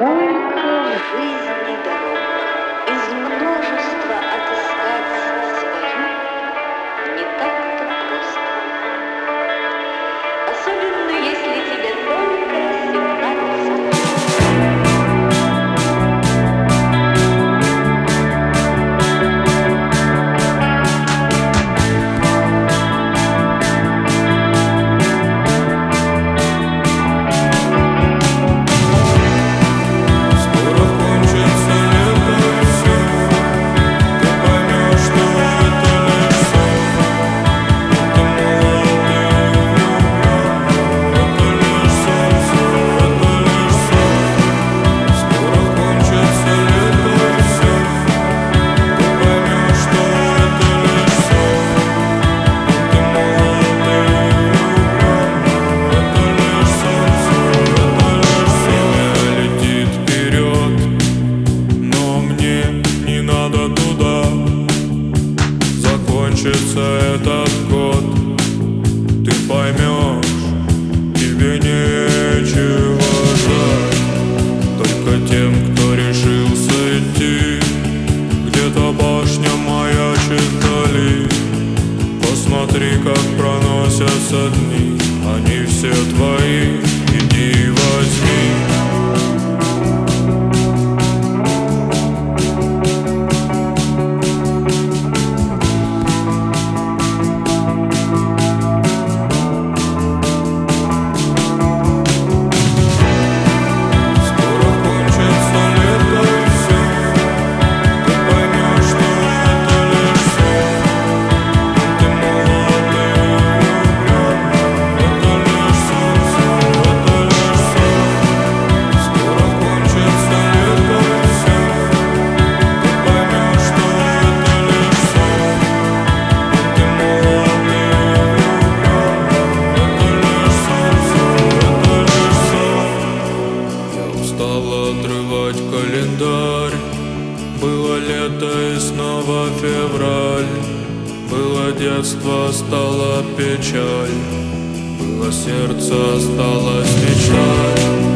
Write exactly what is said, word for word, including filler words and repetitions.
Сколько в жизни дорог, из множества отыскать свою не так-то просто. Особенно если тебе только семнадцать. Закончится этот год, ты поймешь, тебе нечего ждать. Только тем, кто решился идти, где-то башня маячит вдали. Посмотри, как проносятся дни, они все твои, иди возьми. Отрывать календарь. Было лето и снова февраль. Было детство, стала печаль. Было сердце, осталась мечта.